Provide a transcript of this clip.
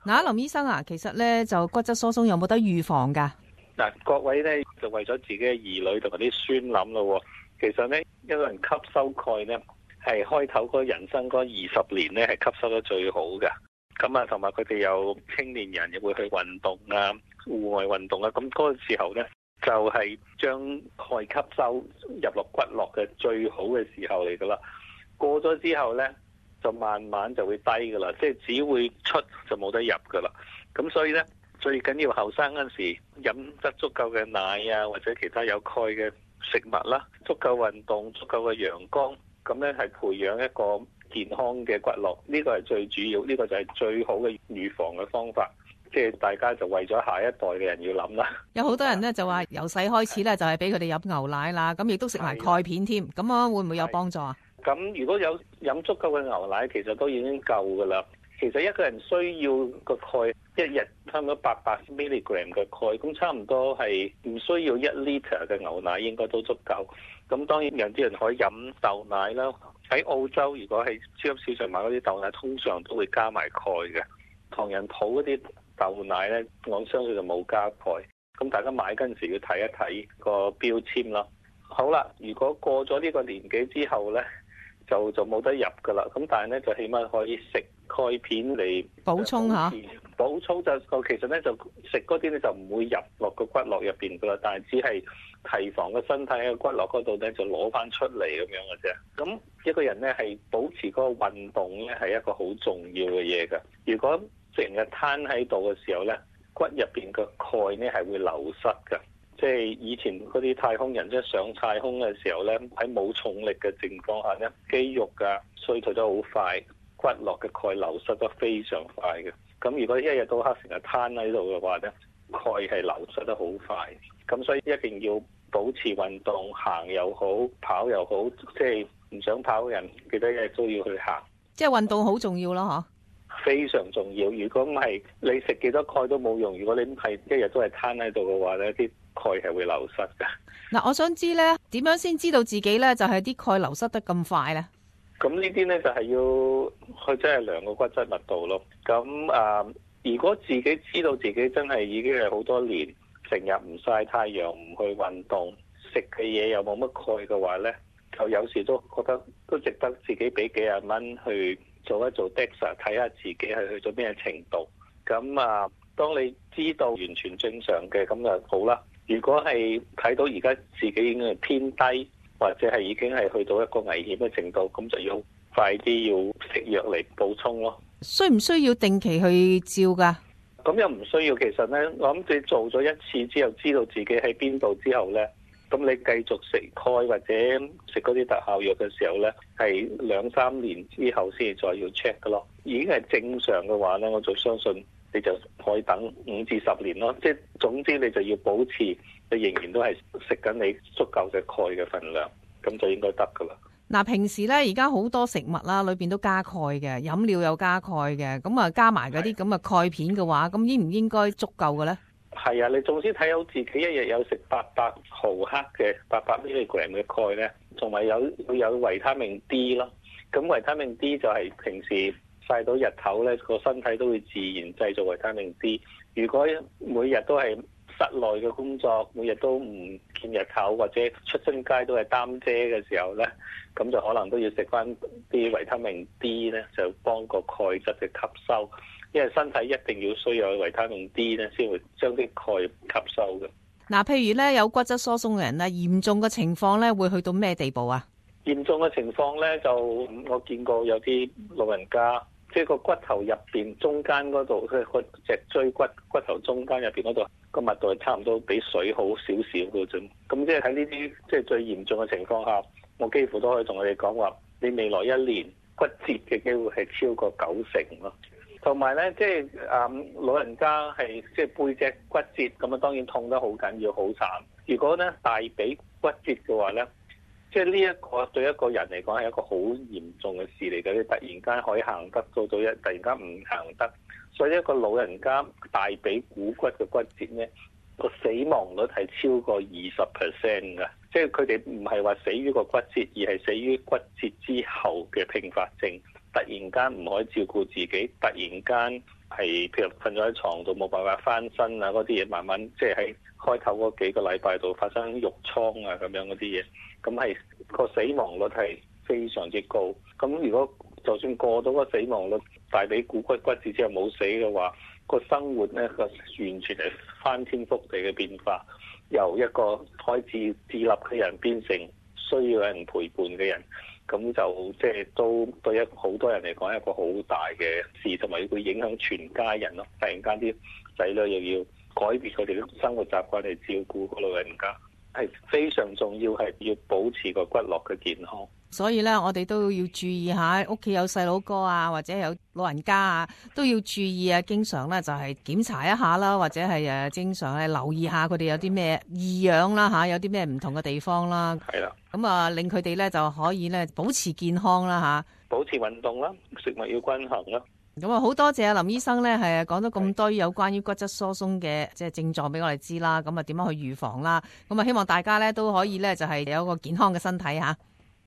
嗱，林醫生啊，其實咧就骨質疏鬆有冇得預防㗎？ 嗱，各位咧就為咗自己嘅兒女同埋啲孫諗咯。其實咧，一個人吸收鈣咧係開頭嗰人生嗰20年咧係吸收得最好嘅。咁啊，同埋佢哋有青年人又會去運動啊，戶外運動啊，咁嗰個時候咧就係將鈣吸收入落骨骼嘅最好嘅時候嚟噶啦。過咗之後咧，就慢慢就會低噶啦，即係只會出就冇得入噶啦。咁所以咧，最緊要後生嗰陣時飲得足夠嘅奶啊，或者其他有鈣嘅食物啦，足夠運動，足夠嘅陽光，咁咧係培養一個健康嘅骨骼，呢個係最主要，呢個就係最好嘅預防嘅方法。即係大家就為咗下一代嘅人要諗啦。 有好多人咧就話由細開始咧就係俾佢哋飲牛奶啦，咁亦都食埋鈣片添，咁啊會唔會有幫助啊？ 咁如果有飲足夠嘅牛奶，其實都已經夠噶啦。其實一個人需要個鈣一日差唔多800 milligram 嘅鈣，咁差唔多係唔需要1 litre 嘅牛奶應該都足夠。咁當然有啲人可以飲豆奶啦。喺澳洲如果係超級市場買嗰啲豆奶，通常都會加埋鈣嘅。唐人鋪嗰啲豆奶呢，我相信就冇加鈣。咁大家買嗰陣時要睇一睇個標籤啦。好啦，如果過咗呢個年紀之後呢，就冇得入噶啦。咁但係呢，就起碼可以食鈣片嚟補充下。 補充就其實呢，就食嗰啲呢，就唔會入落個骨骼入邊噶啦，但係只係提防個身體喺骨骼嗰度呢，就攞翻出嚟咁樣嘅啫。咁一個人呢，係保持嗰個運動呢，係一個好重要嘅嘢㗎。如果成日攤喺度嘅時候呢，骨入邊嘅鈣呢係會流失㗎。即係以前嗰啲太空人即係上太空嘅時候呢，喺冇重力嘅情況下呢，肌肉啊衰退得好快，骨骼嘅鈣流失得非常快嘅。咁如果一日到黑成日攤喺度嘅話呢，鈣係流失得好快。咁所以一定要保持運動，行又好，跑又好，即係唔想跑嘅人記得一日都要去行。 即係運動好重要咯，嗬？ 非常重要。如果唔係，你食幾多鈣都冇用。如果你係一日都係攤喺度嘅話呢，啲鈣係會流失㗎。 嗱，我想知呢點樣先知道自己呢就係啲鈣流失得咁快呢？ 咁呢啲呢，就係要去真係量個骨質密度咯。咁如果自己知道自己真係已經係好多年成日唔曬太陽、唔去運動、食嘅嘢又冇乜鈣嘅話呢，就有時都覺得都值得自己俾幾廿蚊去做一做 DEXA， 睇下自己係去咗咩程度。咁當你知道完全正常嘅，咁就好啦。如果係睇到而家自己已經係偏低，或者係已經係去到一個危險嘅程度，咁就要快啲要食藥嚟補充咯。 需唔需要定期去照㗎？ 咁又唔需要。其實呢，我諗你做咗一次之後，知道自己喺邊度之後呢，咁你繼續食鈣或者食嗰啲特效藥嘅時候呢，係2-3年之後先至再要 check 㗎咯。已經係正常嘅話呢，我就相信你就可以等5至10年咯。即係總之你就要保持你仍然都係食緊你足夠嘅鈣嘅份量，咁就應該得㗎啦。 嗱，平時咧而家好多食物啦，裏邊都加鈣嘅，飲料有加鈣嘅，咁啊加埋嗰啲咁嘅鈣片嘅話，咁應唔應該足夠嘅咧？ 係啊，你總之睇好自己一日有食800毫克嘅800 milligram 嘅鈣咧，同埋有維他命 D 咯。咁維他命 D 就係平時曬到日頭咧，個身體都會自然製造維他命 D。如果每日都係室內嘅工作，每日都唔見日頭，或者出親街都係擔遮嘅時候呢，咁就可能都要食翻啲維他命 D 呢，就幫個鈣質嘅吸收。因為身體一定要需要維他命 D 呢，先會將啲鈣吸收嘅。 嗱，譬如呢，有骨質疏鬆嘅人呢，嚴重嘅情況呢，會去到咩地步啊？嚴重嘅情況呢，就我見過有啲老人家。即係個骨頭入邊中間嗰度，即係個脊椎骨頭中間入邊嗰度個密度係差唔多比水好少少嘅啫。咁即係喺呢啲即係最嚴重嘅情況下，我幾乎都可以同佢哋講話，你未來1年骨折嘅機會係超過90%咯。同埋咧，即係老人家係即係背脊骨折咁啊，當然痛得好緊要，好慘。如果咧大髀骨折嘅話咧，即係呢一個對一個人嚟講係一個好嚴重嘅事嚟嘅，你突然間可以行得，到突然間唔行得，所以一個老人家大髀股骨嘅骨折呢，個死亡率係超過20% 嘅，即係佢哋唔係話死於個骨折，而係死於骨折之後嘅併發症。突然間唔可以照顧自己，突然間係譬如瞓咗喺床度冇辦法翻身啊，嗰啲嘢慢慢即係喺開頭嗰幾個禮拜度發生褥瘡啊咁樣嗰啲嘢，咁係個死亡率係非常之高。咁如果就算過到個死亡率，大髀骨骨折之後冇死嘅話，個生活咧個完全係翻天覆地嘅變化，由一個開始自立嘅人變成需要有人陪伴嘅人，咁就即係都對好多人嚟講係一個好大嘅事，同埋會影響全家人咯。突然間啲仔女又要改變佢哋嘅生活習慣嚟照顧個老人家，係非常重要，係要保持個骨骼嘅健康。 所以咧，我哋都要注意下，屋企有細佬哥啊，或者有老人家啊，都要注意啊。經常咧就係檢查一下啦，或者係經常係留意下佢哋有啲咩異樣啦嚇，有啲咩唔同嘅地方啦。 係啦， 咁啊令佢哋咧就可以咧保持健康啦嚇， 保持運動啦，食物要均衡啦。 咁啊，好多謝林醫生咧，係講咗咁多有關於骨質疏鬆嘅即係症狀俾我哋知啦。咁啊，點樣去預防啦？咁啊，希望大家咧都可以咧就係有一個健康嘅身體嚇。